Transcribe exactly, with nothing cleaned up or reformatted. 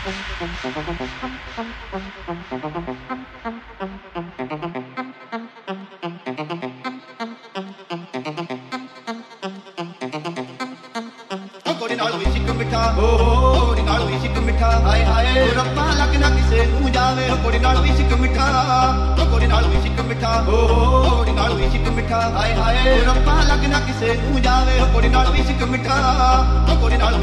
ਕੁੜੀ ਨਾਲ ਵੀ ਸਿੱਕ ਮਿੱਠਾ ਓ ਕੁੜੀ ਨਾਲ ਵੀ ਸਿੱਕ ਮਿੱਠਾ ਹਾਏ ਹਾਏ ਰੱਬਾ ਲੱਗਣਾ ਕਿਸੇ ਨੂੰ ਜਾਵੇ ਕੁੜੀ ਨਾਲ ਵੀ ਸਿੱਕ ਮਿੱਠਾ ਕੁੜੀ ਨਾਲ ਵੀ ਸਿੱਕ ਮਿੱਠਾ ਓ ਕੁੜੀ ਨਾਲ ਵੀ ਸਿੱਕ ਮਿੱਠਾ ਹਾਏ ਹਾਏ ਰੱਬਾ ਲੱਗਣਾ ਕਿਸੇ ਨੂੰ ਜਾਵੇ ਕੁੜੀ ਨਾਲ ਵੀ ਸਿੱਕ ਮਿੱਠਾ ਕੁੜੀ ਨਾਲ